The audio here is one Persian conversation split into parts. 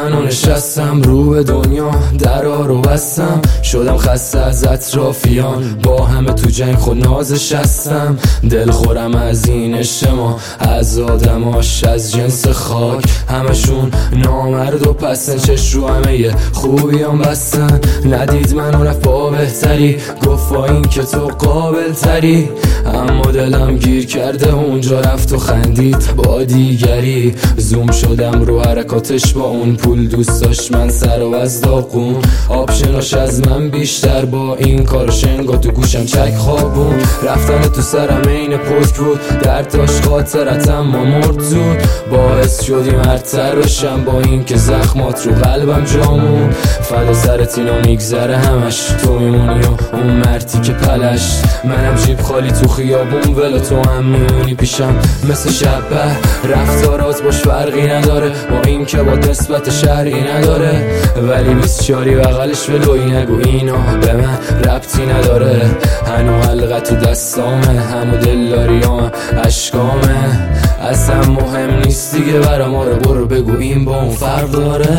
و نشستم رو به دنیا، درها رو بستم، شدم خسته از اطرافیان، با همه تو جنگ خود نازش هستم. دل خورم از این اجتماع، از آدماش از جنس خاک، همشون نامرد و پسن، چش رو همه خوبیان بستن. ندید منو رفت با بهتری، گفت با این که تو قابل تری، اما دلم گیر کرده اونجا، رفت و خندید با دیگری. زوم شدم رو حرکاتش، با اون پول دوست داشت من سر و از داغون، آپشناش از من بیشتر، با این کار شنگا تو گوشم چک خوابون. رفتن تو سرم این پشت بود، درداش خاطرتم ما مرد زود، باعث شدی مرتر بشم با این که زخمات رو قلبم جامون. فدا سرت اینا میگذره همش، تو میمونی و اون مرتی که پلش، منم جیب خالی تو خیابون ولی تو هم میمونی پیشم مثل شبه. رفتارات باش فرقی نداره، با این که با نسبت شرعی نداره، ولی 24 بغلش ولوی نگو اینا به من ربطی نداره. هنو حلقه تو دستامه، همو دلاریام عشقامه، اصلا مهم نیست دیگه برا ما، رو برو بگو این با اون فرق داره.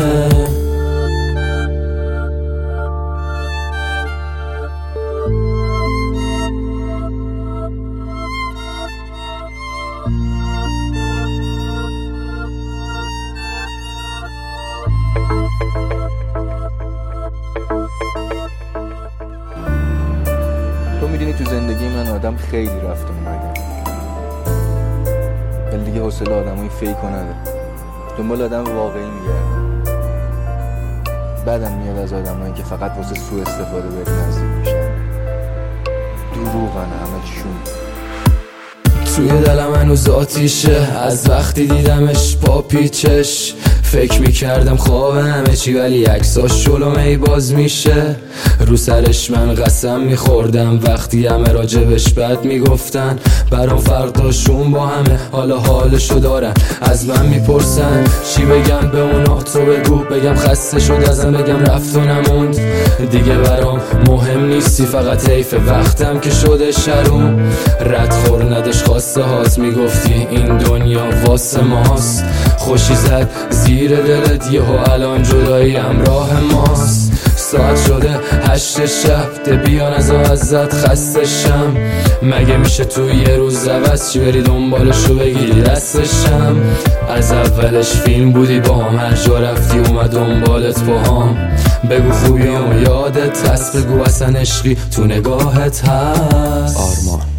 تو میدونی تو زندگی من آدم خیلی رفت و اومده، ولی دیگه حوصله آدمای فیکو نداره، دنبال آدم واقعی میگردم. بعدم میاد از آدمایی که فقط واسه سوء استفاده بهت نزدیک میشن، دروغن همشون. توی دلم هنوز آتیشه از وقتی دیدمش با پیچش، فکر میکردم خواب همه چی ولی عکساش جلوم باز میشه. رو سرش من قسم میخوردم وقتی همه راجبش بد میگفتن، برام فرق داشتون با همه، حالا حالشو دارن از من میپرسن. چی بگم به اونا تو بگو، بگم خسته شد ازم، بگم رفت و نموند دیگه برام مهم نیستی، فقط حیف وقتم که شده شروم. ردخور نداشت خواسته هات، میگفتی این دنیا واسه ماست، خوشی زد زیر دلت یهو الان جدایی همراه ماست. ساعت شده 8 شب، ده بیان از ازت خسته شم، مگه میشه تو یه روز عوض چی بری دنبالشو بگیری دستشم. از اولش فیلم بودی با هم، هر جا رفتی اومد دنبالت با هم، بگو خوبی و یادت هست، بگو اصلا عشقی تو نگاهت هست. آرمان